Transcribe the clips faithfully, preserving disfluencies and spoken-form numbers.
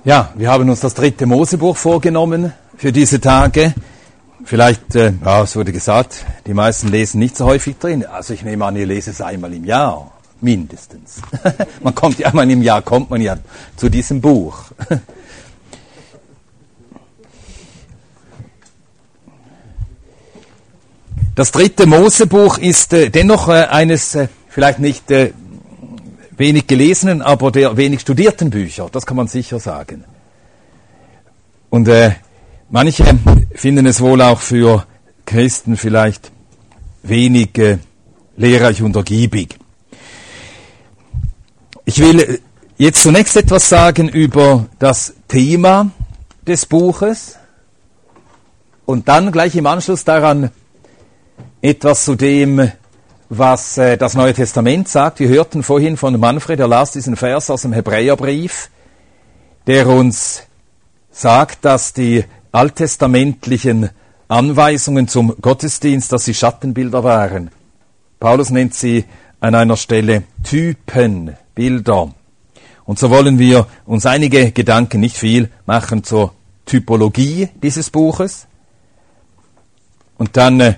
Ja, wir haben uns das dritte Mosebuch vorgenommen für diese Tage. Vielleicht, äh, ja, es wurde gesagt, die meisten lesen nicht so häufig drin. Also ich nehme an, ihr lest es einmal im Jahr, mindestens. Man kommt ja einmal im Jahr, kommt man ja zu diesem Buch. Das dritte Mosebuch ist äh, dennoch äh, eines, äh, vielleicht nicht äh, wenig gelesenen, aber der wenig studierten Bücher, das kann man sicher sagen. Und äh, manche finden es wohl auch für Christen vielleicht wenig äh, lehrreich und ergiebig. Ich will jetzt zunächst etwas sagen über das Thema des Buches und dann gleich im Anschluss daran etwas zu dem, was äh, das Neue Testament sagt. Wir hörten vorhin von Manfred, er las diesen Vers aus dem Hebräerbrief, der uns sagt, dass die alttestamentlichen Anweisungen zum Gottesdienst, dass sie Schattenbilder waren. Paulus nennt sie an einer Stelle Typenbilder. Und so wollen wir uns einige Gedanken, nicht viel, machen zur Typologie dieses Buches. Und dann äh,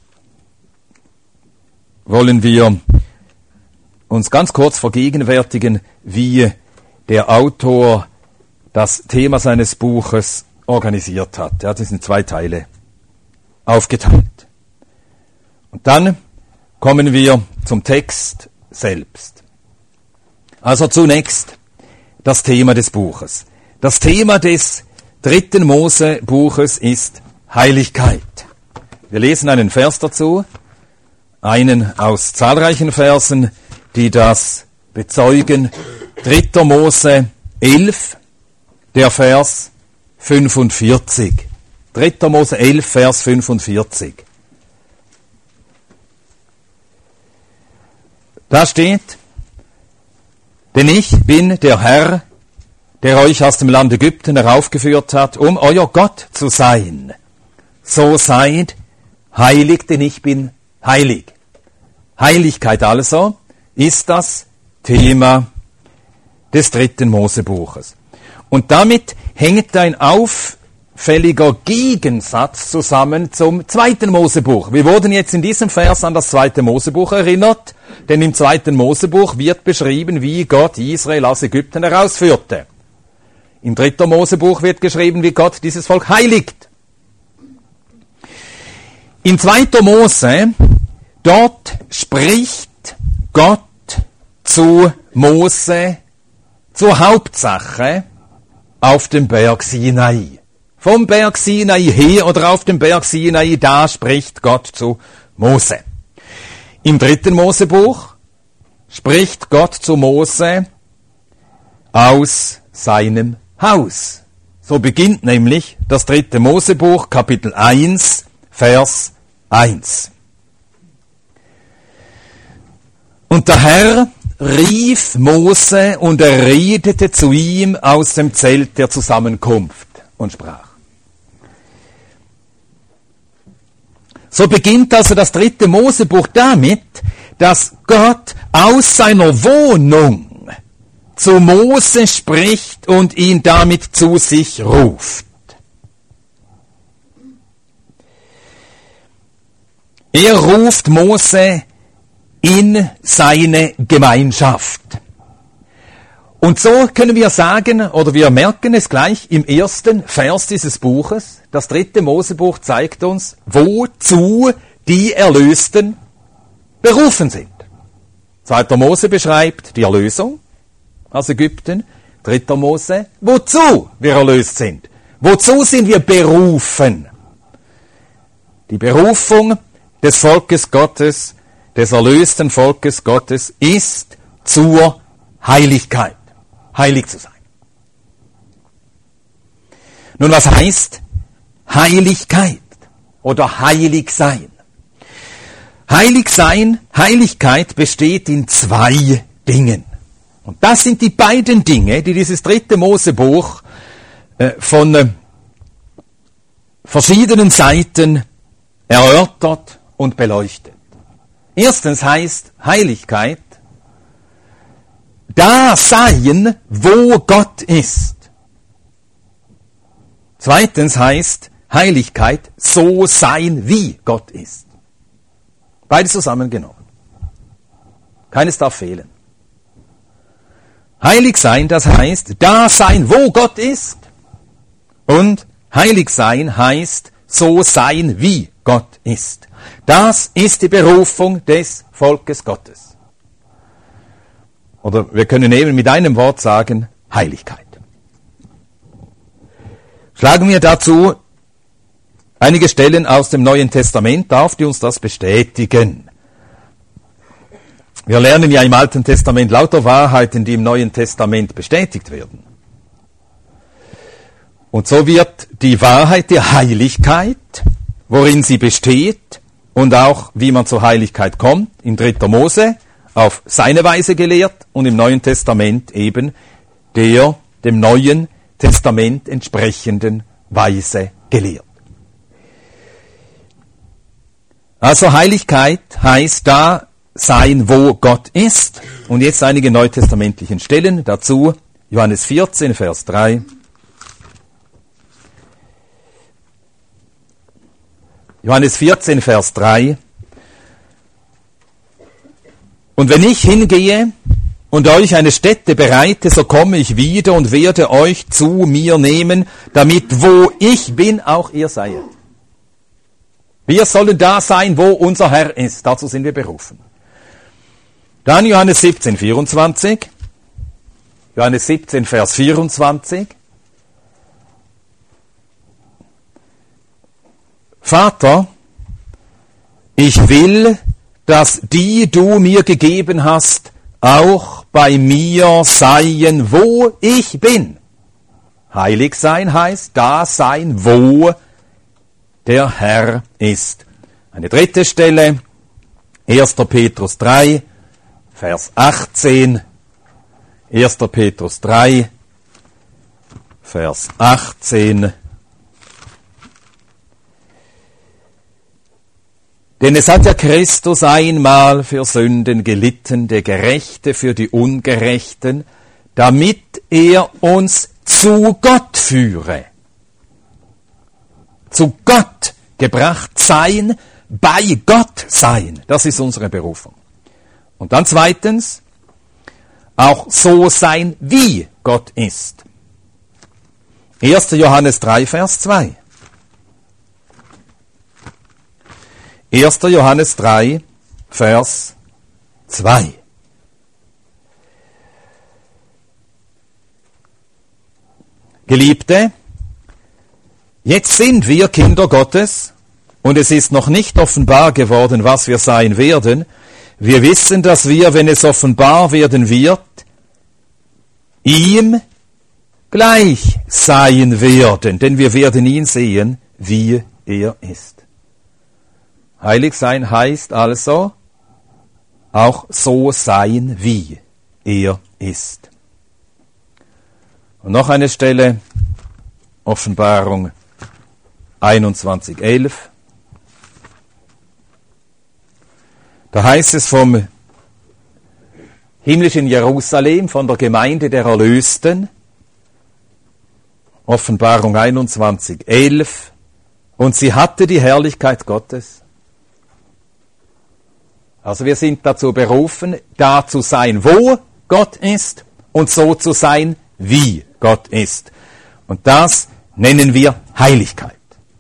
wollen wir uns ganz kurz vergegenwärtigen, wie der Autor das Thema seines Buches organisiert hat. Er hat es in zwei Teile aufgeteilt. Und dann kommen wir zum Text selbst. Also zunächst das Thema des Buches. Das Thema des dritten Mose-Buches ist Heiligkeit. Wir lesen einen Vers dazu. Einen aus zahlreichen Versen, die das bezeugen. dritter Mose elf, der Vers fünfundvierzig. dritter Mose elf, Vers fünfundvierzig. Da steht: Denn ich bin der Herr, der euch aus dem Land Ägypten heraufgeführt hat, um euer Gott zu sein. So seid heilig, denn ich bin heilig. Heiligkeit also ist das Thema des dritten Mosebuches. Und damit hängt ein auffälliger Gegensatz zusammen zum zweiten Mosebuch. Wir wurden jetzt in diesem Vers an das zweite Mosebuch erinnert, denn im zweiten Mosebuch wird beschrieben, wie Gott Israel aus Ägypten herausführte. Im dritten Mosebuch wird geschrieben, wie Gott dieses Volk heiligt. In zweiter Mose, dort spricht Gott zu Mose zur Hauptsache auf dem Berg Sinai. Vom Berg Sinai her oder auf dem Berg Sinai, da spricht Gott zu Mose. Im dritten Mosebuch spricht Gott zu Mose aus seinem Haus. So beginnt nämlich das dritte Mosebuch, Kapitel eins, Vers eins. Und der Herr rief Mose und er redete zu ihm aus dem Zelt der Zusammenkunft und sprach. So beginnt also das dritte Mosebuch damit, dass Gott aus seiner Wohnung zu Mose spricht und ihn damit zu sich ruft. Er ruft Mose in seine Gemeinschaft. Und so können wir sagen, oder wir merken es gleich im ersten Vers dieses Buches, das dritte Mosebuch zeigt uns, wozu die Erlösten berufen sind. Zweiter Mose beschreibt die Erlösung aus Ägypten. Dritter Mose, wozu wir erlöst sind. Wozu sind wir berufen? Die Berufung des Volkes Gottes, des erlösten Volkes Gottes, ist zur Heiligkeit. Heilig zu sein. Nun, was heißt Heiligkeit oder heilig sein? Heilig sein, Heiligkeit besteht in zwei Dingen. Und das sind die beiden Dinge, die dieses dritte Mosebuch äh, von äh, verschiedenen Seiten erörtert und beleuchtet. Erstens heißt Heiligkeit da sein, wo Gott ist. Zweitens heißt Heiligkeit so sein, wie Gott ist. Beides zusammengenommen. Keines darf fehlen. Heilig sein, das heißt da sein, wo Gott ist. Und heilig sein heißt so sein, wie Gott ist. Das ist die Berufung des Volkes Gottes. Oder wir können eben mit einem Wort sagen, Heiligkeit. Schlagen wir dazu einige Stellen aus dem Neuen Testament auf, die uns das bestätigen. Wir lernen ja im Alten Testament lauter Wahrheiten, die im Neuen Testament bestätigt werden. Und so wird die Wahrheit der Heiligkeit, worin sie besteht und auch wie man zur Heiligkeit kommt, in dritter Mose auf seine Weise gelehrt und im Neuen Testament eben der dem Neuen Testament entsprechenden Weise gelehrt. Also Heiligkeit heißt da sein, wo Gott ist. Und jetzt einige neutestamentlichen Stellen dazu. Johannes vierzehn, Vers drei. Johannes vierzehn, Vers drei. Und wenn ich hingehe und euch eine Stätte bereite, so komme ich wieder und werde euch zu mir nehmen, damit wo ich bin, auch ihr seid. Wir sollen da sein, wo unser Herr ist. Dazu sind wir berufen. Dann Johannes siebzehn, vierundzwanzig. Johannes siebzehn, Vers vierundzwanzig. Vater, ich will, dass die du mir gegeben hast, auch bei mir seien, wo ich bin. Heilig sein heißt da sein, wo der Herr ist. Eine dritte Stelle, erster Petrus drei, Vers achtzehn. erster Petrus drei, Vers achtzehn. Denn es hat ja Christus einmal für Sünden gelitten, der Gerechte für die Ungerechten, damit er uns zu Gott führe. Zu Gott gebracht sein, bei Gott sein. Das ist unsere Berufung. Und dann zweitens, auch so sein, wie Gott ist. erster Johannes drei, Vers zwei. erster Johannes drei, Vers zwei. Geliebte, jetzt sind wir Kinder Gottes und es ist noch nicht offenbar geworden, was wir sein werden. Wir wissen, dass wir, wenn es offenbar werden wird, ihm gleich sein werden, denn wir werden ihn sehen, wie er ist. Heilig sein heißt also auch so sein, wie er ist. Und noch eine Stelle, Offenbarung einundzwanzig, elf. Da heißt es vom himmlischen Jerusalem, von der Gemeinde der Erlösten, Offenbarung einundzwanzig, elf, und sie hatte die Herrlichkeit Gottes. Also wir sind dazu berufen, da zu sein, wo Gott ist, und so zu sein, wie Gott ist. Und das nennen wir Heiligkeit.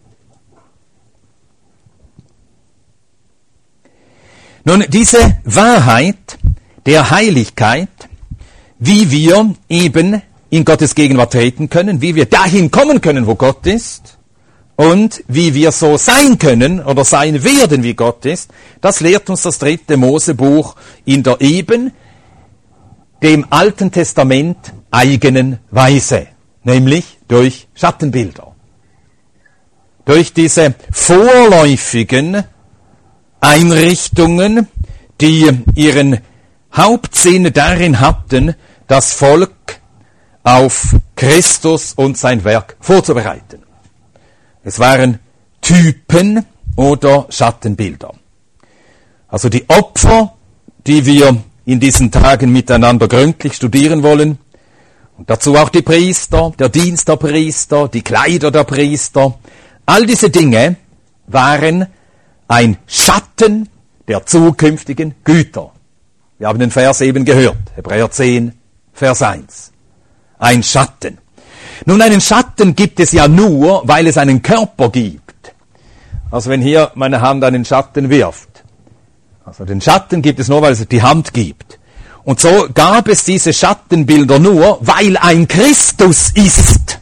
Nun, diese Wahrheit der Heiligkeit, wie wir eben in Gottes Gegenwart treten können, wie wir dahin kommen können, wo Gott ist, und wie wir so sein können oder sein werden, wie Gott ist, das lehrt uns das dritte Mosebuch in der eben dem Alten Testament eigenen Weise, nämlich durch Schattenbilder. Durch diese vorläufigen Einrichtungen, die ihren Hauptsinn darin hatten, das Volk auf Christus und sein Werk vorzubereiten. Es waren Typen oder Schattenbilder. Also die Opfer, die wir in diesen Tagen miteinander gründlich studieren wollen, Und dazu auch die Priester, der Dienst der Priester, die Kleider der Priester. All diese Dinge waren ein Schatten der zukünftigen Güter. Wir haben den Vers eben gehört, Hebräer zehn, Vers eins. Ein Schatten. Nun, einen Schatten gibt es ja nur, weil es einen Körper gibt. Also wenn hier meine Hand einen Schatten wirft. Also den Schatten gibt es nur, weil es die Hand gibt. Und so gab es diese Schattenbilder nur, weil ein Christus ist.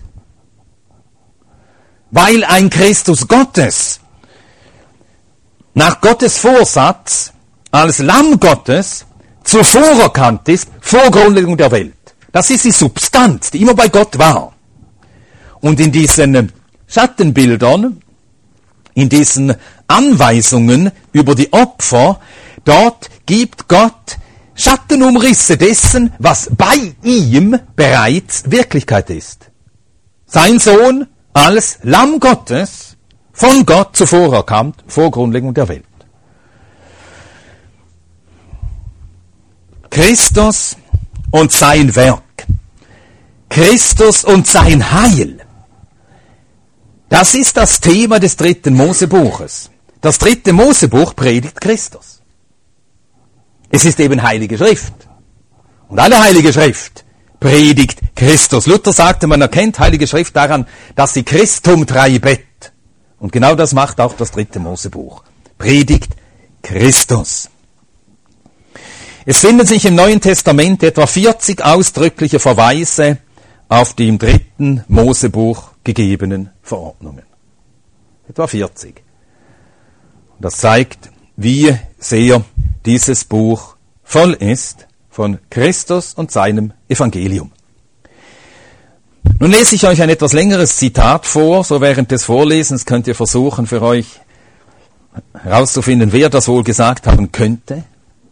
Weil ein Christus Gottes nach Gottes Vorsatz als Lamm Gottes zuvor erkannt ist, vor Grundlegung der Welt. Das ist die Substanz, die immer bei Gott war. Und in diesen Schattenbildern, in diesen Anweisungen über die Opfer, dort gibt Gott Schattenumrisse dessen, was bei ihm bereits Wirklichkeit ist. Sein Sohn als Lamm Gottes, von Gott zuvor erkannt, vor Grundlegung der Welt. Christus und sein Werk. Christus und sein Heil. Das ist das Thema des dritten Mosebuches. Das dritte Mosebuch predigt Christus. Es ist eben Heilige Schrift. Und alle Heilige Schrift predigt Christus. Luther sagte, man erkennt Heilige Schrift daran, dass sie Christum treibet. Und genau das macht auch das dritte Mosebuch. Predigt Christus. Es finden sich im Neuen Testament etwa vierzig ausdrückliche Verweise auf die im dritten Mosebuch gegebenen Verordnungen. Etwa vierzig. Das zeigt, wie sehr dieses Buch voll ist von Christus und seinem Evangelium. Nun lese ich euch ein etwas längeres Zitat vor, so während des Vorlesens könnt ihr versuchen, für euch herauszufinden, wer das wohl gesagt haben könnte.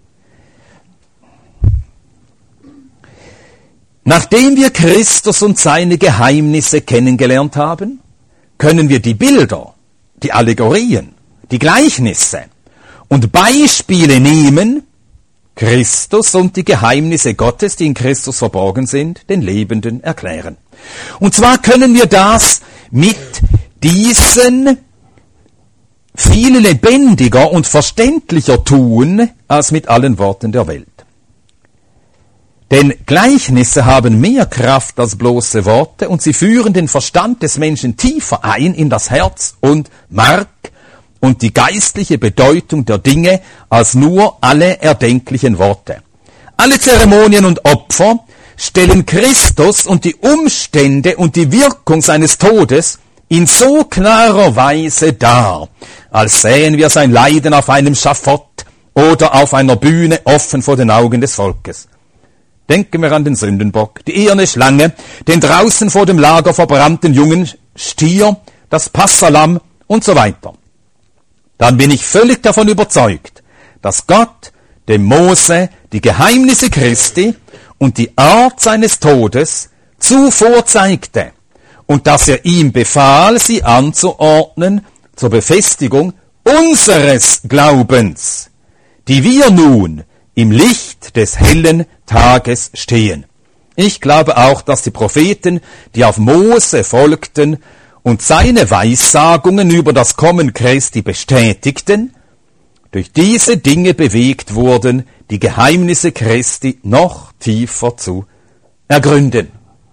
Nachdem wir Christus und seine Geheimnisse kennengelernt haben, können wir die Bilder, die Allegorien, die Gleichnisse und Beispiele nehmen, Christus und die Geheimnisse Gottes, die in Christus verborgen sind, den Lebenden erklären. Und zwar können wir das mit diesen viel lebendiger und verständlicher tun, als mit allen Worten der Welt. Denn Gleichnisse haben mehr Kraft als bloße Worte und sie führen den Verstand des Menschen tiefer ein in das Herz und Mark und die geistliche Bedeutung der Dinge als nur alle erdenklichen Worte. Alle Zeremonien und Opfer stellen Christus und die Umstände und die Wirkung seines Todes in so klarer Weise dar, als sähen wir sein Leiden auf einem Schafott oder auf einer Bühne offen vor den Augen des Volkes. Denken wir an den Sündenbock, die eherne Schlange, den draußen vor dem Lager verbrannten jungen Stier, das Passahlamm und so weiter. Dann bin ich völlig davon überzeugt, dass Gott dem Mose die Geheimnisse Christi und die Art seines Todes zuvor zeigte und dass er ihm befahl, sie anzuordnen zur Befestigung unseres Glaubens, die wir nun im Licht des hellen Tages stehen. Ich glaube auch, dass die Propheten, die auf Mose folgten und seine Weissagungen über das Kommen Christi bestätigten, durch diese Dinge bewegt wurden, die Geheimnisse Christi noch tiefer zu ergründen.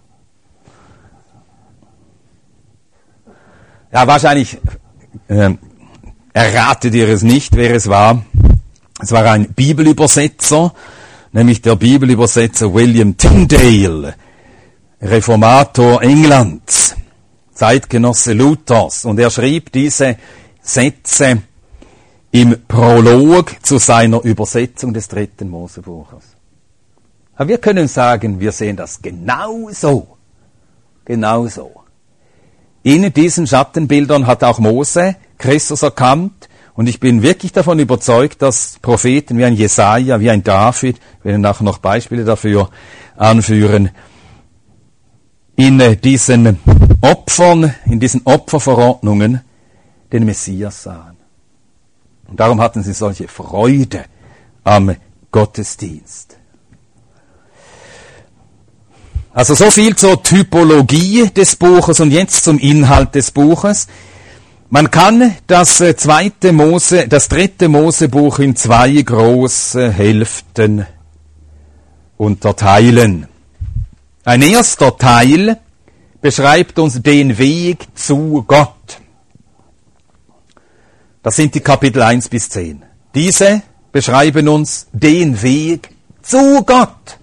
Ja, wahrscheinlich äh, erratet ihr es nicht, wer es war. Es war ein Bibelübersetzer, nämlich der Bibelübersetzer William Tyndale, Reformator Englands, Zeitgenosse Luthers. Und er schrieb diese Sätze im Prolog zu seiner Übersetzung des dritten Mosebuches. Aber wir können sagen, wir sehen das genauso. Genauso. In diesen Schattenbildern hat auch Mose Christus erkannt. Und ich bin wirklich davon überzeugt, dass Propheten wie ein Jesaja, wie ein David, wir werden auch noch Beispiele dafür anführen, in diesen Opfern, in diesen Opferverordnungen den Messias sahen. Und darum hatten sie solche Freude am Gottesdienst. Also so viel zur Typologie des Buches und jetzt zum Inhalt des Buches. Man kann das zweite Mose, das dritte Mosebuch in zwei große Hälften unterteilen. Ein erster Teil beschreibt uns den Weg zu Gott. Das sind die Kapitel eins bis zehn. Diese beschreiben uns den Weg zu Gott.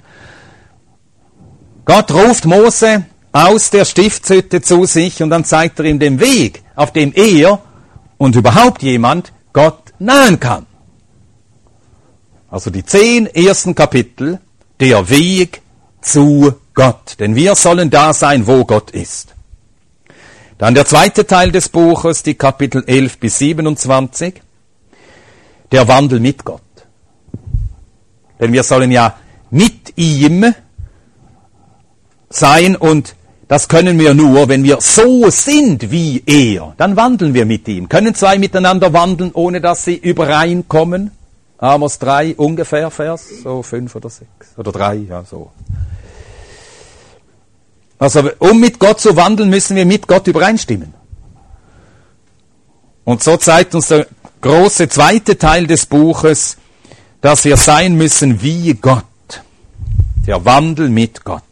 Gott ruft Mose aus der Stiftshütte zu sich und dann zeigt er ihm den Weg, auf dem er und überhaupt jemand Gott nahen kann. Also die zehn ersten Kapitel, der Weg zu Gott. Denn wir sollen da sein, wo Gott ist. Dann der zweite Teil des Buches, die Kapitel elf bis siebenundzwanzig, der Wandel mit Gott. Denn wir sollen ja mit ihm sein und das können wir nur, wenn wir so sind wie er. Dann wandeln wir mit ihm. Können zwei miteinander wandeln, ohne dass sie übereinkommen? Amos drei ungefähr, Vers, so fünf oder sechs oder drei, ja so. Also um mit Gott zu wandeln, müssen wir mit Gott übereinstimmen. Und so zeigt uns der große zweite Teil des Buches, dass wir sein müssen wie Gott. Der Wandel mit Gott.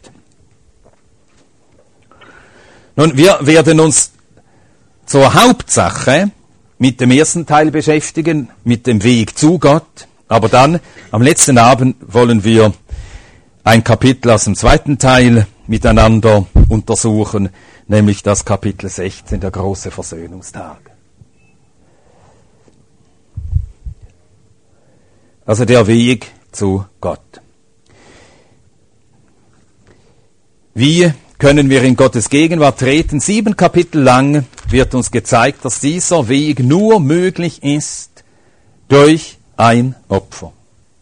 Nun, wir werden uns zur Hauptsache mit dem ersten Teil beschäftigen, mit dem Weg zu Gott. Aber dann, am letzten Abend, wollen wir ein Kapitel aus dem zweiten Teil miteinander untersuchen, nämlich das Kapitel sechzehn, der große Versöhnungstag. Also der Weg zu Gott. Wie können wir in Gottes Gegenwart treten? Sieben Kapitel lang wird uns gezeigt, dass dieser Weg nur möglich ist durch ein Opfer.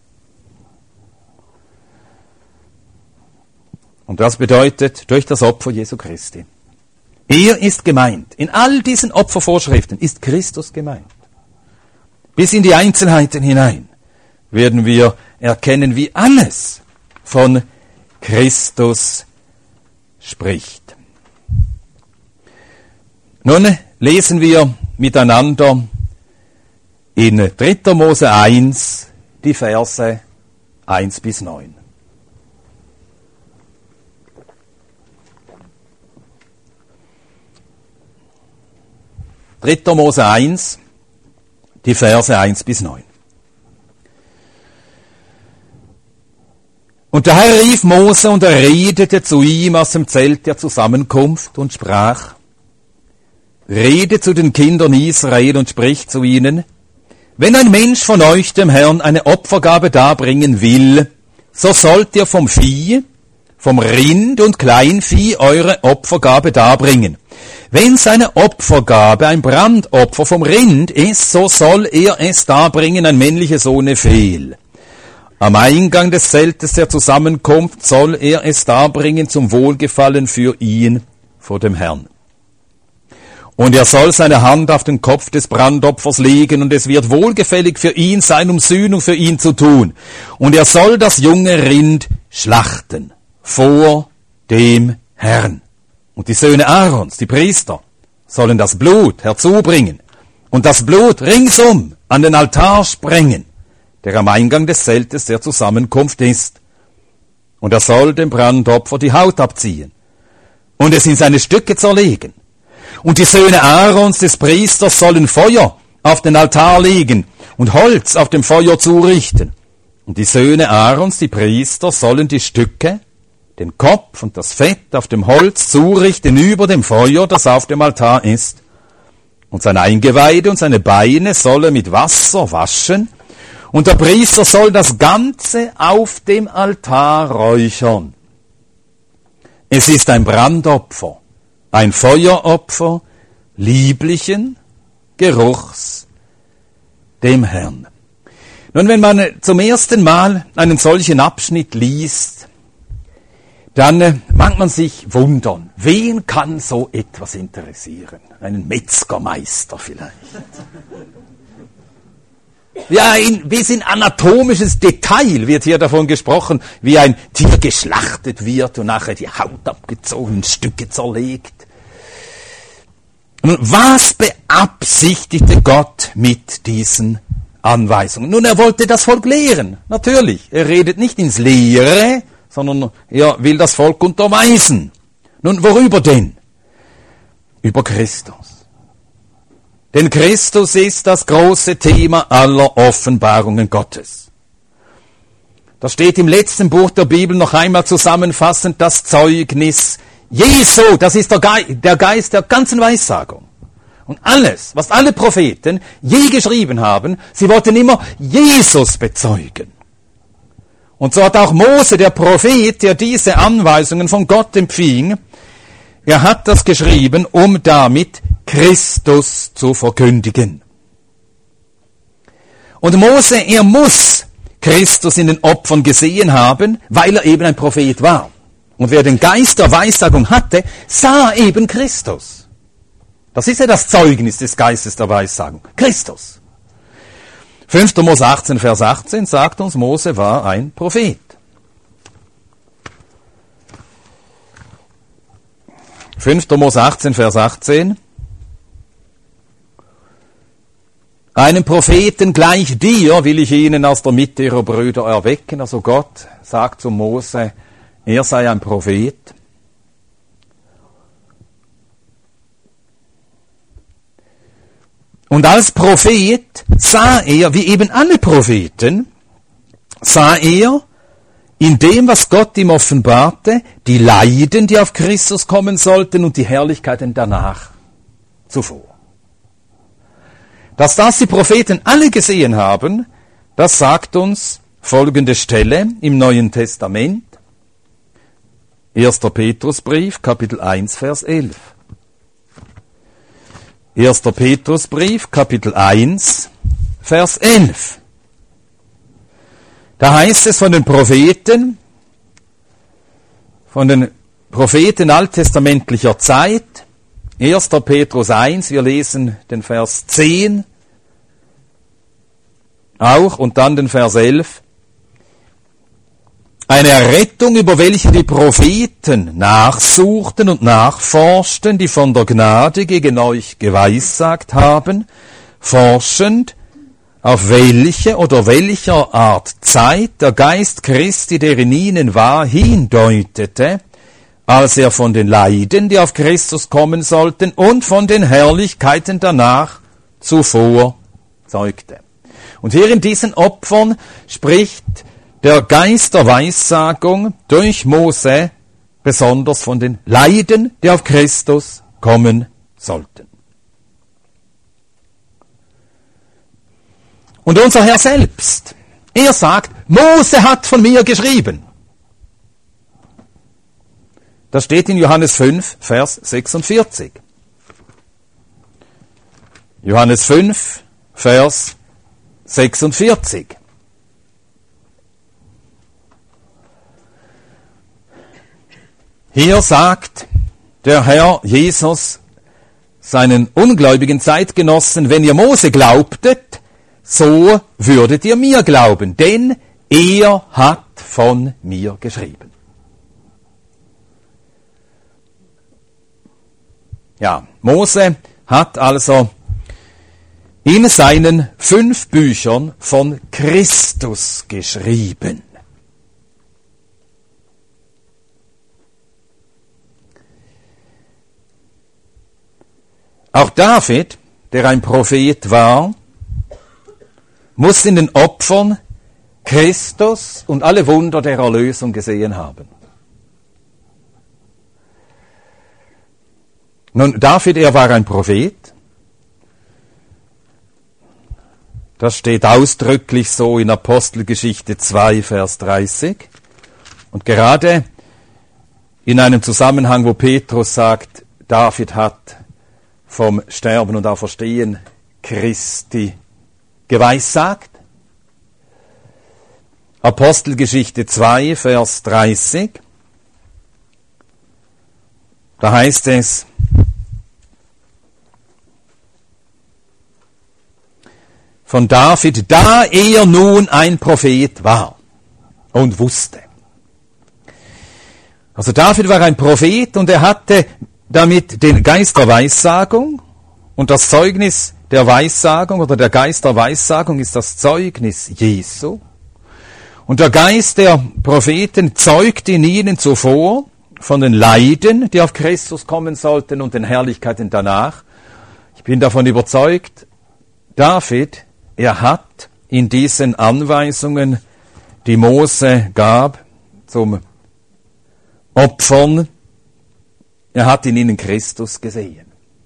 Und das bedeutet durch das Opfer Jesu Christi. Er ist gemeint. In all diesen Opfervorschriften ist Christus gemeint. Bis in die Einzelheiten hinein werden wir erkennen, wie alles von Christus spricht. Nun lesen wir miteinander in dritter Mose eins die Verse eins bis neun. dritter Mose eins, die Verse eins bis neun. Und der Herr rief Mose und er redete zu ihm aus dem Zelt der Zusammenkunft und sprach: Rede zu den Kindern Israel und sprich zu ihnen: Wenn ein Mensch von euch dem Herrn eine Opfergabe darbringen will, so sollt ihr vom Vieh, vom Rind und Kleinvieh eure Opfergabe darbringen. Wenn seine Opfergabe ein Brandopfer vom Rind ist, so soll er es darbringen, ein männliches ohne Fehl. Am Eingang des Zeltes der Zusammenkunft soll er es darbringen zum Wohlgefallen für ihn vor dem Herrn. Und er soll seine Hand auf den Kopf des Brandopfers legen, und es wird wohlgefällig für ihn sein, um Sühnung für ihn zu tun. Und er soll das junge Rind schlachten vor dem Herrn. Und die Söhne Aarons, die Priester, sollen das Blut herzubringen und das Blut ringsum an den Altar sprengen, der am Eingang des Zeltes der Zusammenkunft ist. Und er soll dem Brandopfer die Haut abziehen und es in seine Stücke zerlegen. Und die Söhne Aarons des Priesters sollen Feuer auf den Altar legen und Holz auf dem Feuer zurichten. Und die Söhne Aarons, die Priester, sollen die Stücke, den Kopf und das Fett auf dem Holz zurichten über dem Feuer, das auf dem Altar ist. Und sein Eingeweide und seine Beine soll er mit Wasser waschen. Und der Priester soll das Ganze auf dem Altar räuchern. Es ist ein Brandopfer, ein Feueropfer, lieblichen Geruchs dem Herrn. Nun, wenn man zum ersten Mal einen solchen Abschnitt liest, dann äh, mag man sich wundern, wen kann so etwas interessieren? Einen Metzgermeister vielleicht. Ja, in, bis in anatomisches Detail wird hier davon gesprochen, wie ein Tier geschlachtet wird und nachher die Haut abgezogen, in Stücke zerlegt. Und was beabsichtigte Gott mit diesen Anweisungen? Nun, er wollte das Volk lehren, natürlich. Er redet nicht ins Leere, sondern er will das Volk unterweisen. Nun, worüber denn? Über Christus. Denn Christus ist das große Thema aller Offenbarungen Gottes. Das steht im letzten Buch der Bibel noch einmal zusammenfassend, das Zeugnis Jesu. Das ist der, Ge- der Geist der ganzen Weissagung. Und alles, was alle Propheten je geschrieben haben, sie wollten immer Jesus bezeugen. Und so hat auch Mose, der Prophet, der diese Anweisungen von Gott empfing, er hat das geschrieben, um damit Christus zu verkündigen. Und Mose, er muss Christus in den Opfern gesehen haben, weil er eben ein Prophet war. Und wer den Geist der Weissagung hatte, sah eben Christus. Das ist ja das Zeugnis des Geistes der Weissagung. Christus. fünfter Mose achtzehn, Vers achtzehn sagt uns, Mose war ein Prophet. fünfter Mose achtzehn, Vers achtzehn. Einen Propheten gleich dir will ich ihnen aus der Mitte ihrer Brüder erwecken. Also Gott sagt zu Mose, er sei ein Prophet. Und als Prophet sah er, wie eben alle Propheten, sah er in dem, was Gott ihm offenbarte, die Leiden, die auf Christus kommen sollten und die Herrlichkeiten danach zuvor. Dass das die Propheten alle gesehen haben, das sagt uns folgende Stelle im Neuen Testament. erster Petrusbrief, Kapitel eins, Vers elf. erster Petrusbrief, Kapitel eins, Vers elf. Da heißt es von den Propheten, von den Propheten alttestamentlicher Zeit, erster Petrus eins, wir lesen den Vers zehn auch und dann den Vers elf. Eine Errettung, über welche die Propheten nachsuchten und nachforschten, die von der Gnade gegen euch geweissagt haben, forschend, auf welche oder welcher Art Zeit der Geist Christi, der in ihnen war, hindeutete, als er von den Leiden, die auf Christus kommen sollten, und von den Herrlichkeiten danach zuvor zeugte. Und hier in diesen Opfern spricht der Geist der Weissagung durch Mose besonders von den Leiden, die auf Christus kommen sollten. Und unser Herr selbst, er sagt, Mose hat von mir geschrieben. Das steht in Johannes fünf, Vers sechsundvierzig. Johannes fünf, Vers sechsundvierzig. Hier sagt der Herr Jesus seinen ungläubigen Zeitgenossen, wenn ihr Mose glaubtet, so würdet ihr mir glauben, denn er hat von mir geschrieben. Ja, Mose hat also in seinen fünf Büchern von Christus geschrieben. Auch David, der ein Prophet war, muss in den Opfern Christus und alle Wunder der Erlösung gesehen haben. Nun, David, er war ein Prophet. Das steht ausdrücklich so in Apostelgeschichte zwei, Vers dreißig. Und gerade in einem Zusammenhang, wo Petrus sagt, David hat vom Sterben und Auferstehen Christi geweissagt. Apostelgeschichte zwei, Vers dreißig. Da heißt es, von David, da er nun ein Prophet war und wusste. Also David war ein Prophet und er hatte damit den Geist der Weissagung, und das Zeugnis der Weissagung oder der Geist der Weissagung ist das Zeugnis Jesu. Und der Geist der Propheten zeugt in ihnen zuvor von den Leiden, die auf Christus kommen sollten, und den Herrlichkeiten danach. Ich bin davon überzeugt, David, er hat in diesen Anweisungen, die Mose gab, zum Opfern, er hat in ihnen Christus gesehen.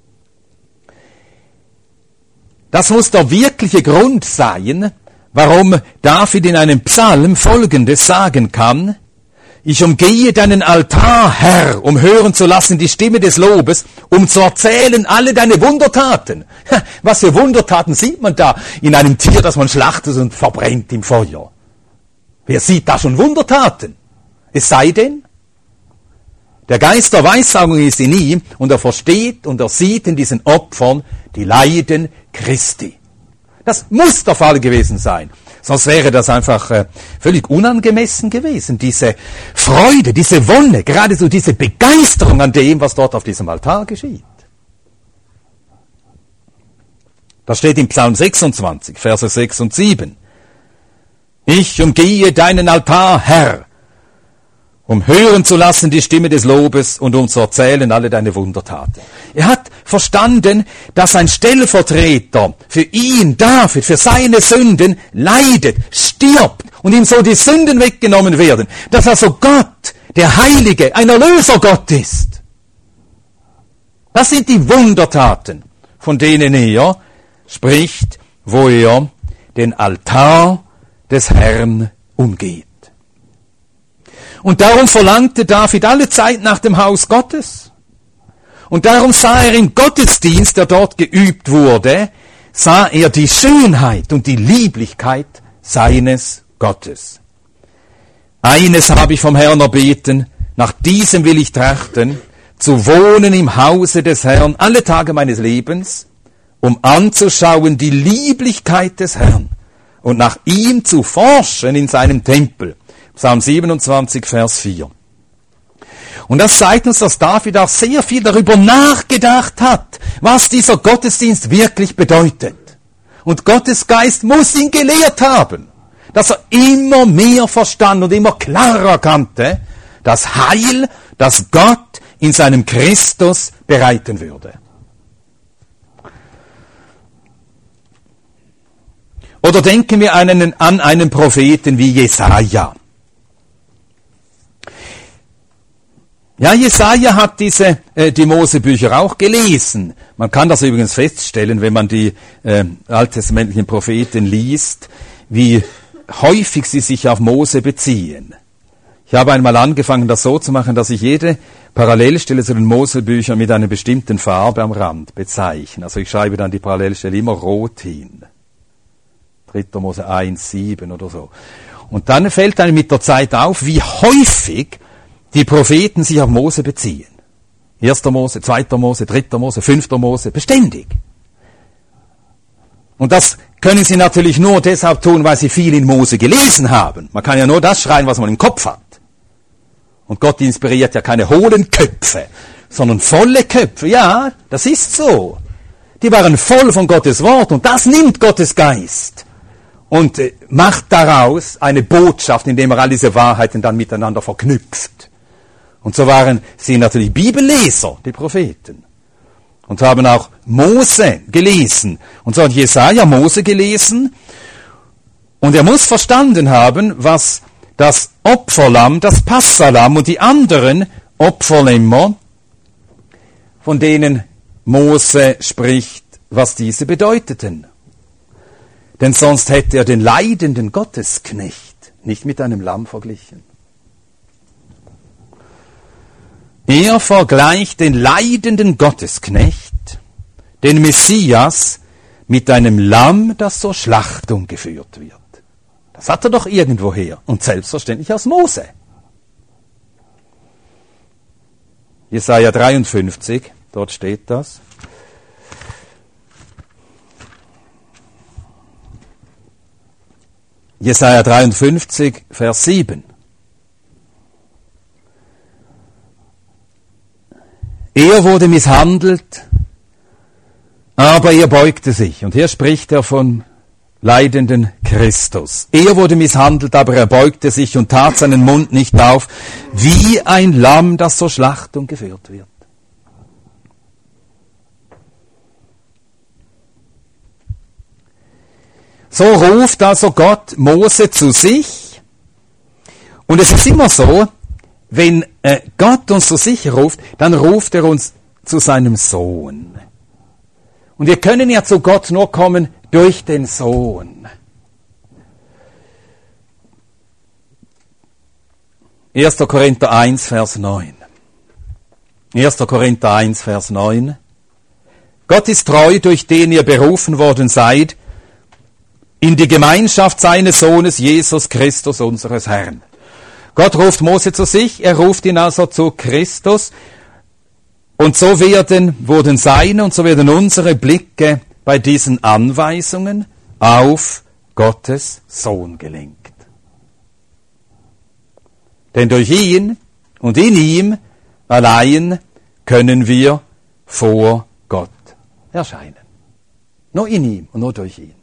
Das muss der wirkliche Grund sein, warum David in einem Psalm Folgendes sagen kann: Ich umgehe deinen Altar, Herr, um hören zu lassen die Stimme des Lobes, um zu erzählen alle deine Wundertaten. Was für Wundertaten sieht man da in einem Tier, das man schlachtet und verbrennt im Feuer? Wer sieht da schon Wundertaten? Es sei denn, der Geist der Weissagung ist in ihm und er versteht und er sieht in diesen Opfern die Leiden Christi. Das muss der Fall gewesen sein. Sonst wäre das einfach äh, völlig unangemessen gewesen. Diese Freude, diese Wonne, geradezu diese Begeisterung an dem, was dort auf diesem Altar geschieht. Das steht in Psalm sechsundzwanzig, Verse sechs und sieben. Ich umgehe deinen Altar, Herr, um hören zu lassen die Stimme des Lobes und um zu erzählen alle deine Wundertaten. Er hat verstanden, dass ein Stellvertreter für ihn, David, für seine Sünden leidet, stirbt und ihm so die Sünden weggenommen werden. Dass also Gott, der Heilige, ein Erlösergott ist. Das sind die Wundertaten, von denen er spricht, wo er den Altar des Herrn umgeht. Und darum verlangte David alle Zeit nach dem Haus Gottes. Und darum sah er im Gottesdienst, der dort geübt wurde, sah er die Schönheit und die Lieblichkeit seines Gottes. Eines habe ich vom Herrn erbeten, nach diesem will ich trachten, zu wohnen im Hause des Herrn alle Tage meines Lebens, um anzuschauen die Lieblichkeit des Herrn und nach ihm zu forschen in seinem Tempel. Psalm siebenundzwanzig, Vers vier. Und das zeigt uns, dass David auch sehr viel darüber nachgedacht hat, was dieser Gottesdienst wirklich bedeutet. Und Gottes Geist muss ihn gelehrt haben, dass er immer mehr verstand und immer klarer erkannte, das Heil, das Gott in seinem Christus bereiten würde. Oder denken wir an einen, an einen Propheten wie Jesaja. Ja, Jesaja hat diese, äh, die Mosebücher auch gelesen. Man kann das übrigens feststellen, wenn man die äh, alttestamentlichen Propheten liest, wie häufig sie sich auf Mose beziehen. Ich habe einmal angefangen, das so zu machen, dass ich jede Parallelstelle zu den Mosebüchern mit einer bestimmten Farbe am Rand bezeichne. Also ich schreibe dann die Parallelstelle immer rot hin. dritter Mose eins, sieben oder so. Und dann fällt einem mit der Zeit auf, wie häufig die Propheten sich auf Mose beziehen. Erster Mose, zweiter Mose, dritter Mose, fünfter Mose, beständig. Und das können sie natürlich nur deshalb tun, weil sie viel in Mose gelesen haben. Man kann ja nur das schreiben, was man im Kopf hat. Und Gott inspiriert ja keine hohlen Köpfe, sondern volle Köpfe. Ja, das ist so. Die waren voll von Gottes Wort und das nimmt Gottes Geist und äh, macht daraus eine Botschaft, indem er all diese Wahrheiten dann miteinander verknüpft. Und so waren sie natürlich Bibelleser, die Propheten. Und haben auch Mose gelesen. Und so hat Jesaja Mose gelesen. Und er muss verstanden haben, was das Opferlamm, das Passalamm und die anderen Opferlämmer, von denen Mose spricht, was diese bedeuteten. Denn sonst hätte er den leidenden Gottesknecht nicht mit einem Lamm verglichen. Er vergleicht den leidenden Gottesknecht, den Messias, mit einem Lamm, das zur Schlachtung geführt wird. Das hat er doch irgendwoher und selbstverständlich aus Mose. Jesaja dreiundfünfzig, dort steht das. Jesaja dreiundfünfzig, Vers sieben. Er wurde misshandelt, aber er beugte sich. Und hier spricht er von leidenden Christus. Er wurde misshandelt, aber er beugte sich und tat seinen Mund nicht auf, wie ein Lamm, das zur Schlachtung geführt wird. So ruft also Gott Mose zu sich. Und es ist immer so, wenn äh, Gott uns zu sich ruft, dann ruft er uns zu seinem Sohn. Und wir können ja zu Gott nur kommen durch den Sohn. erster Korinther eins, Vers neun. erster Korinther eins, Vers neun. Gott ist treu, durch den ihr berufen worden seid, in die Gemeinschaft seines Sohnes Jesus Christus, unseres Herrn. Gott ruft Mose zu sich, er ruft ihn also zu Christus. Und so werden, wurden seine und so werden unsere Blicke bei diesen Anweisungen auf Gottes Sohn gelenkt. Denn durch ihn und in ihm allein können wir vor Gott erscheinen. Nur in ihm und nur durch ihn.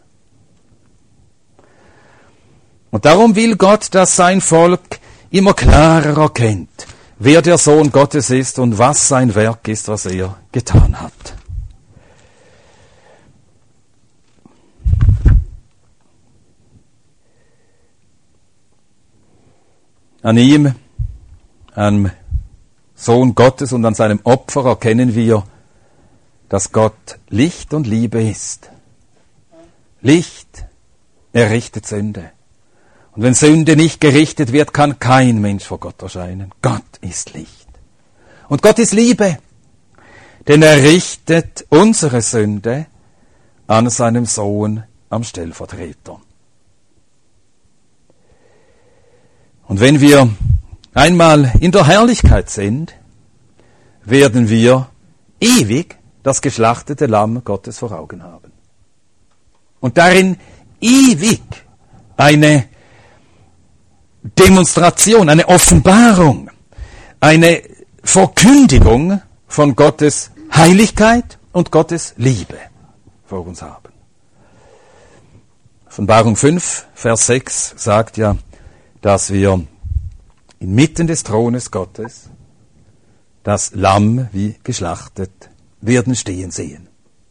Und darum will Gott, dass sein Volk immer klarer erkennt, wer der Sohn Gottes ist und was sein Werk ist, was er getan hat. An ihm, am Sohn Gottes und an seinem Opfer erkennen wir, dass Gott Licht und Liebe ist. Licht errichtet Sünde. Und wenn Sünde nicht gerichtet wird, kann kein Mensch vor Gott erscheinen. Gott ist Licht. Und Gott ist Liebe. Denn er richtet unsere Sünde an seinem Sohn am Stellvertreter. Und wenn wir einmal in der Herrlichkeit sind, werden wir ewig das geschlachtete Lamm Gottes vor Augen haben. Und darin ewig eine Demonstration, eine Offenbarung, eine Verkündigung von Gottes Heiligkeit und Gottes Liebe vor uns haben. Offenbarung fünf, Vers sechs sagt ja, dass wir inmitten des Thrones Gottes das Lamm wie geschlachtet werden stehen sehen.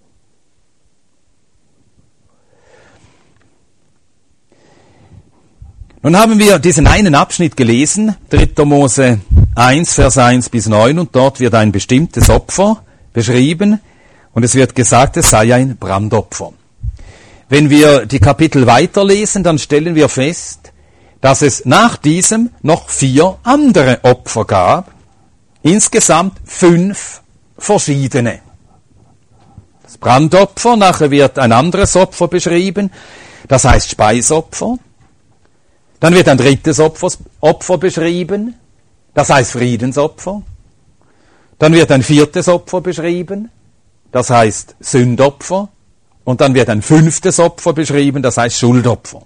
Nun haben wir diesen einen Abschnitt gelesen, dritter Mose eins, Vers eins bis neun, und dort wird ein bestimmtes Opfer beschrieben und es wird gesagt, es sei ein Brandopfer. Wenn wir die Kapitel weiterlesen, dann stellen wir fest, dass es nach diesem noch vier andere Opfer gab, insgesamt fünf verschiedene. Das Brandopfer, nachher wird ein anderes Opfer beschrieben, das heißt Speisopfer. Dann wird ein drittes Opfer, Opfer beschrieben, das heißt Friedensopfer. Dann wird ein viertes Opfer beschrieben, das heißt Sündopfer. Und dann wird ein fünftes Opfer beschrieben, das heißt Schuldopfer.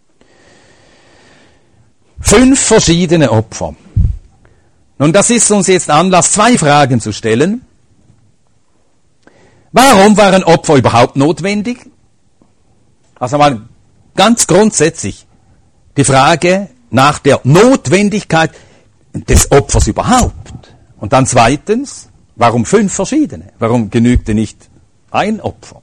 Fünf verschiedene Opfer. Nun, das ist uns jetzt Anlass, zwei Fragen zu stellen. Warum waren Opfer überhaupt notwendig? Also mal ganz grundsätzlich die Frage nach der Notwendigkeit des Opfers überhaupt. Und dann zweitens, warum fünf verschiedene? Warum genügte nicht ein Opfer?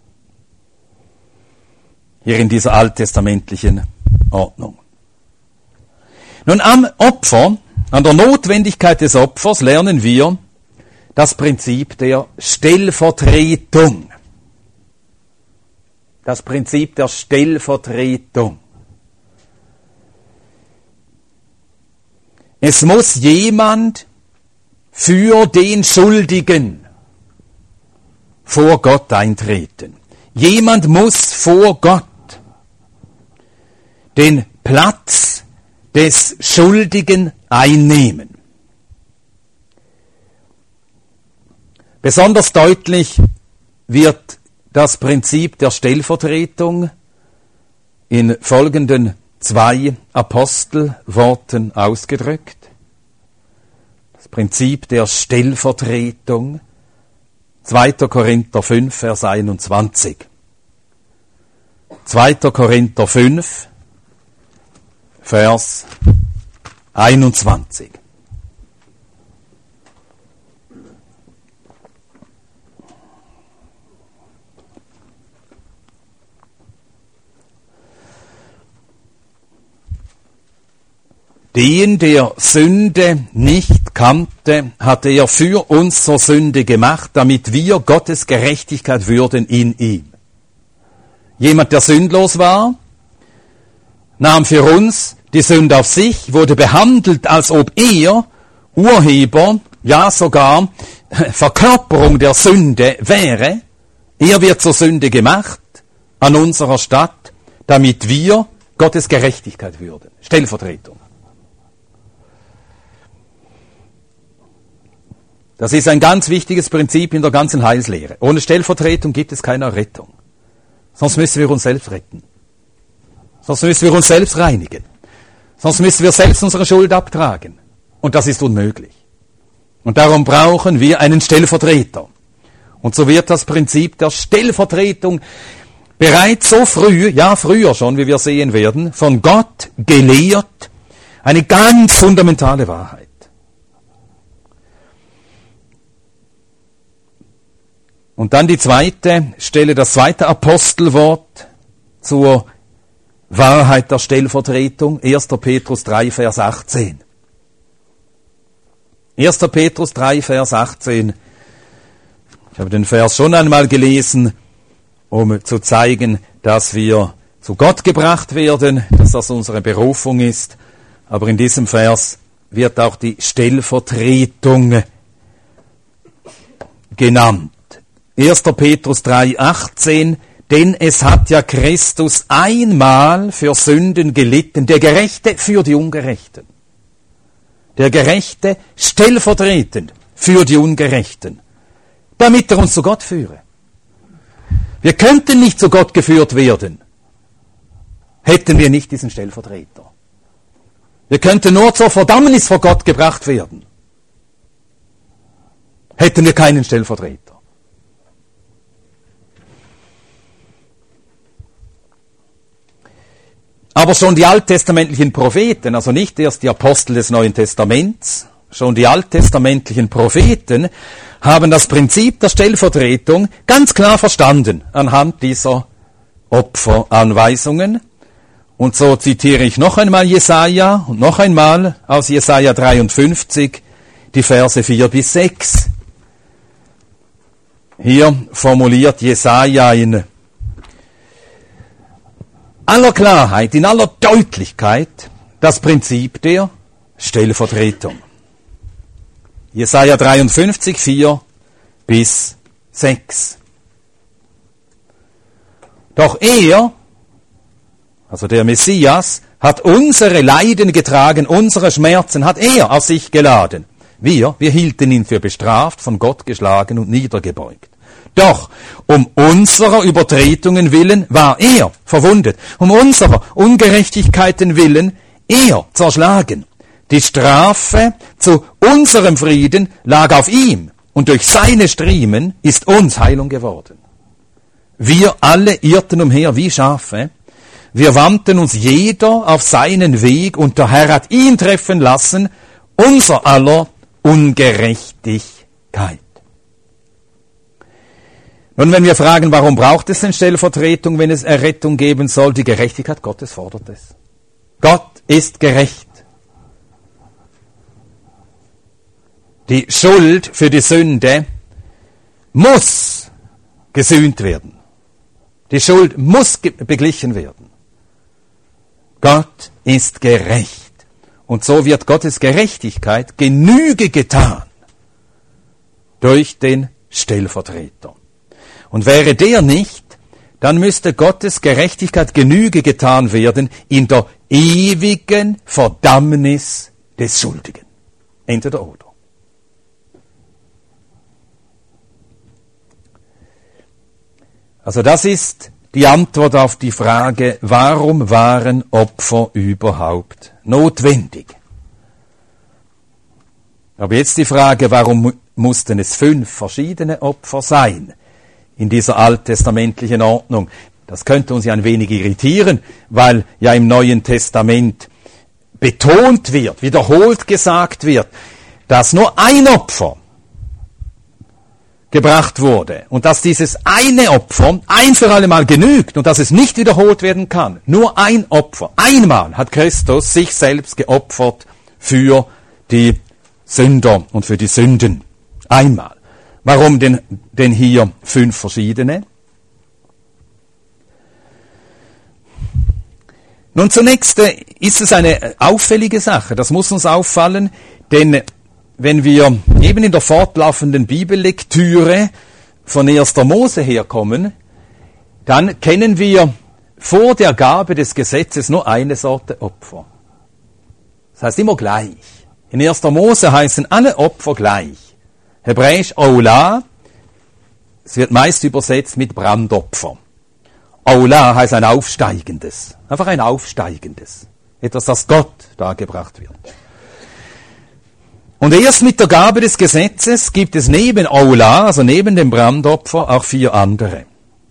Hier in dieser alttestamentlichen Ordnung. Nun, am Opfer, an der Notwendigkeit des Opfers lernen wir das Prinzip der Stellvertretung. Das Prinzip der Stellvertretung. Es muss jemand für den Schuldigen vor Gott eintreten. Jemand muss vor Gott den Platz des Schuldigen einnehmen. Besonders deutlich wird das Prinzip der Stellvertretung in folgenden zwei Apostelworten ausgedrückt. Das Prinzip der Stellvertretung, zweiter Korinther fünf, Vers einundzwanzig. zweiter Korinther fünf, Vers einundzwanzig. Den, der Sünde nicht kannte, hatte er für uns zur Sünde gemacht, damit wir Gottes Gerechtigkeit würden in ihm. Jemand, der sündlos war, nahm für uns die Sünde auf sich, wurde behandelt, als ob er Urheber, ja sogar Verkörperung der Sünde wäre. Er wird zur Sünde gemacht an unserer Stadt, damit wir Gottes Gerechtigkeit würden. Stellvertretung. Das ist ein ganz wichtiges Prinzip in der ganzen Heilslehre. Ohne Stellvertretung gibt es keine Rettung. Sonst müssen wir uns selbst retten. Sonst müssen wir uns selbst reinigen. Sonst müssen wir selbst unsere Schuld abtragen. Und das ist unmöglich. Und darum brauchen wir einen Stellvertreter. Und so wird das Prinzip der Stellvertretung bereits so früh, ja früher schon, wie wir sehen werden, von Gott gelehrt. Eine ganz fundamentale Wahrheit. Und dann die zweite Stelle, das zweite Apostelwort zur Wahrheit der Stellvertretung, erster Petrus drei, Vers achtzehn. erster Petrus drei, Vers achtzehn. Ich habe den Vers schon einmal gelesen, um zu zeigen, dass wir zu Gott gebracht werden, dass das unsere Berufung ist. Aber in diesem Vers wird auch die Stellvertretung genannt. erster Petrus drei, achtzehn, denn es hat ja Christus einmal für Sünden gelitten, der Gerechte für die Ungerechten. Der Gerechte stellvertretend für die Ungerechten, damit er uns zu Gott führe. Wir könnten nicht zu Gott geführt werden, hätten wir nicht diesen Stellvertreter. Wir könnten nur zur Verdammnis vor Gott gebracht werden, hätten wir keinen Stellvertreter. Aber schon die alttestamentlichen Propheten, also nicht erst die Apostel des Neuen Testaments, schon die alttestamentlichen Propheten haben das Prinzip der Stellvertretung ganz klar verstanden anhand dieser Opferanweisungen. Und so zitiere ich noch einmal Jesaja und noch einmal aus Jesaja dreiundfünfzig die Verse vier bis sechs. Hier formuliert Jesaja in aller Klarheit, in aller Deutlichkeit das Prinzip der Stellvertretung. Jesaja dreiundfünfzig, vier bis sechs. Doch er, also der Messias, hat unsere Leiden getragen, unsere Schmerzen hat er auf sich geladen. Wir, wir hielten ihn für bestraft, von Gott geschlagen und niedergebeugt. Doch um unserer Übertretungen willen war er verwundet, um unserer Ungerechtigkeiten willen er zerschlagen. Die Strafe zu unserem Frieden lag auf ihm, und durch seine Striemen ist uns Heilung geworden. Wir alle irrten umher wie Schafe, wir wandten uns jeder auf seinen Weg, und der Herr hat ihn treffen lassen, unser aller Ungerechtigkeit. Und wenn wir fragen, warum braucht es denn Stellvertretung, wenn es Errettung geben soll? Die Gerechtigkeit Gottes fordert es. Gott ist gerecht. Die Schuld für die Sünde muss gesühnt werden. Die Schuld muss beglichen werden. Gott ist gerecht. Und so wird Gottes Gerechtigkeit Genüge getan durch den Stellvertreter. Und wäre der nicht, dann müsste Gottes Gerechtigkeit Genüge getan werden in der ewigen Verdammnis des Schuldigen. Entweder oder. Also das ist die Antwort auf die Frage, warum waren Opfer überhaupt notwendig? Aber jetzt die Frage, warum mussten es fünf verschiedene Opfer sein in dieser alttestamentlichen Ordnung? Das könnte uns ja ein wenig irritieren, weil ja im Neuen Testament betont wird, wiederholt gesagt wird, dass nur ein Opfer gebracht wurde und dass dieses eine Opfer ein für alle Mal genügt und dass es nicht wiederholt werden kann. Nur ein Opfer. Einmal hat Christus sich selbst geopfert für die Sünder und für die Sünden. Einmal. Warum denn, denn hier fünf verschiedene? Nun, zunächst ist es eine auffällige Sache. Das muss uns auffallen, denn wenn wir eben in der fortlaufenden Bibellektüre von erster Mose herkommen, dann kennen wir vor der Gabe des Gesetzes nur eine Sorte Opfer. Das heißt immer gleich. In erster Mose heißen alle Opfer gleich. Hebräisch Olah, es wird meist übersetzt mit Brandopfer. Olah heißt ein aufsteigendes, einfach ein aufsteigendes. Etwas, das Gott dargebracht wird. Und erst mit der Gabe des Gesetzes gibt es neben Olah, also neben dem Brandopfer, auch vier andere.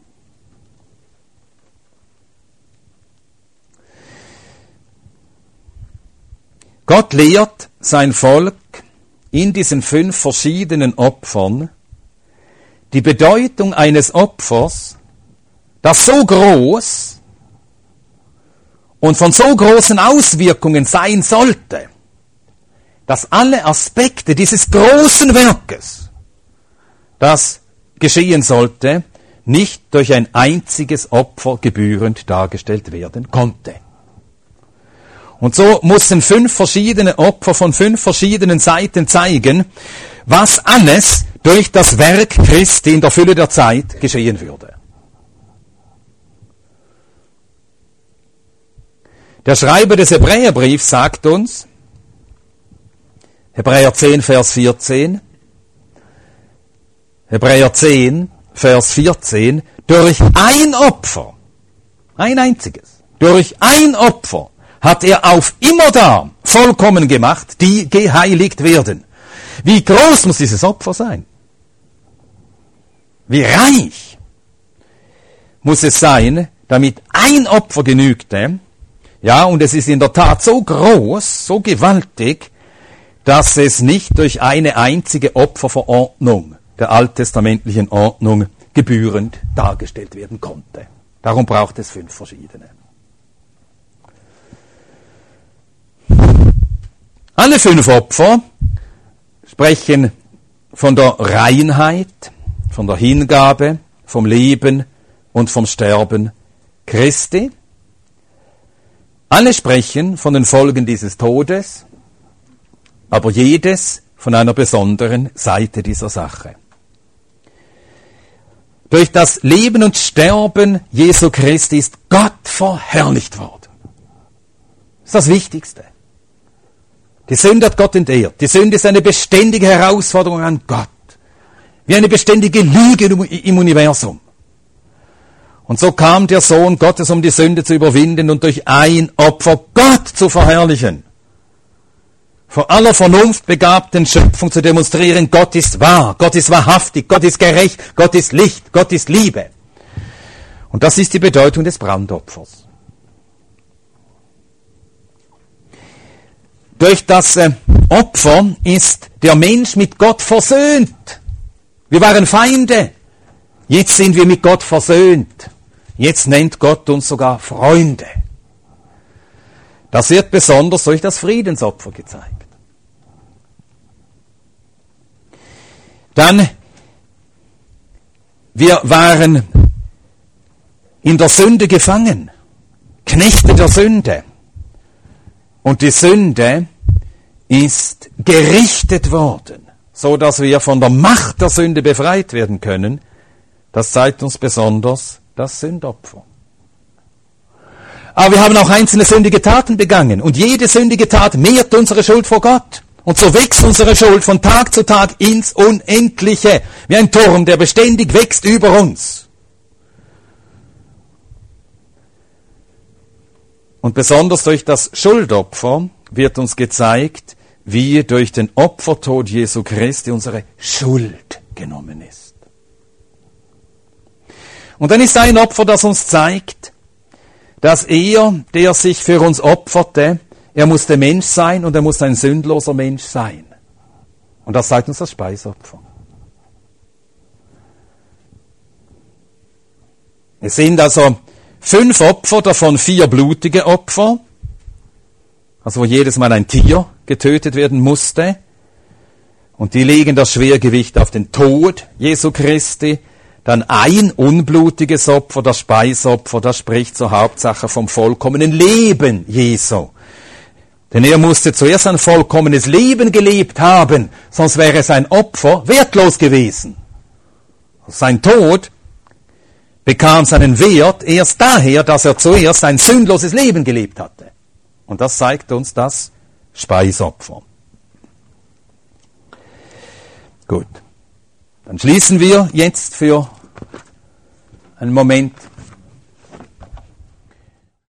Gott lehrt sein Volk in diesen fünf verschiedenen Opfern die Bedeutung eines Opfers, das so groß und von so großen Auswirkungen sein sollte, dass alle Aspekte dieses großen Werkes, das geschehen sollte, nicht durch ein einziges Opfer gebührend dargestellt werden konnte. Und so mussten fünf verschiedene Opfer von fünf verschiedenen Seiten zeigen, was alles durch das Werk Christi in der Fülle der Zeit geschehen würde. Der Schreiber des Hebräerbriefs sagt uns, Hebräer zehn, Vers vierzehn, Hebräer zehn, Vers vierzehn, durch ein Opfer, ein einziges, durch ein Opfer hat er auf immerdar vollkommen gemacht, die geheiligt werden. Wie groß muss dieses Opfer sein? Wie reich muss es sein, damit ein Opfer genügte? Ja, und es ist in der Tat so groß, so gewaltig, dass es nicht durch eine einzige Opferverordnung der alttestamentlichen Ordnung gebührend dargestellt werden konnte. Darum braucht es fünf verschiedene. Alle fünf Opfer sprechen von der Reinheit, von der Hingabe, vom Leben und vom Sterben Christi. Alle sprechen von den Folgen dieses Todes, aber jedes von einer besonderen Seite dieser Sache. Durch das Leben und Sterben Jesu Christi ist Gott verherrlicht worden. Das ist das Wichtigste. Die Sünde hat Gott entehrt. Die Sünde ist eine beständige Herausforderung an Gott. Wie eine beständige Lüge im Universum. Und so kam der Sohn Gottes, um die Sünde zu überwinden und durch ein Opfer Gott zu verherrlichen. Vor aller vernunftbegabten Schöpfung zu demonstrieren, Gott ist wahr, Gott ist wahrhaftig, Gott ist gerecht, Gott ist Licht, Gott ist Liebe. Und das ist die Bedeutung des Brandopfers. Durch das äh, Opfer ist der Mensch mit Gott versöhnt. Wir waren Feinde. Jetzt sind wir mit Gott versöhnt. Jetzt nennt Gott uns sogar Freunde. Das wird besonders durch das Friedensopfer gezeigt. Dann, wir waren in der Sünde gefangen, Knechte der Sünde. Und die Sünde ist gerichtet worden, so dass wir von der Macht der Sünde befreit werden können. Das zeigt uns besonders das Sündopfer. Aber wir haben auch einzelne sündige Taten begangen. Und jede sündige Tat mehrt unsere Schuld vor Gott. Und so wächst unsere Schuld von Tag zu Tag ins Unendliche. Wie ein Turm, der beständig wächst über uns. Und besonders durch das Schuldopfer wird uns gezeigt, wie durch den Opfertod Jesu Christi unsere Schuld genommen ist. Und dann ist ein Opfer, das uns zeigt, dass er, der sich für uns opferte, er musste Mensch sein und er muss ein sündloser Mensch sein. Und das zeigt uns das Speisopfer. Es sind also fünf Opfer, davon vier blutige Opfer, also wo jedes Mal ein Tier getötet werden musste. Und die legen das Schwergewicht auf den Tod Jesu Christi. Dann ein unblutiges Opfer, das Speisopfer, das spricht zur Hauptsache vom vollkommenen Leben Jesu. Denn er musste zuerst ein vollkommenes Leben gelebt haben, sonst wäre sein Opfer wertlos gewesen. Sein Tod bekam seinen Wert erst daher, dass er zuerst ein sündloses Leben gelebt hatte. Und das zeigt uns das Speisopfer. Gut, dann schließen wir jetzt für einen Moment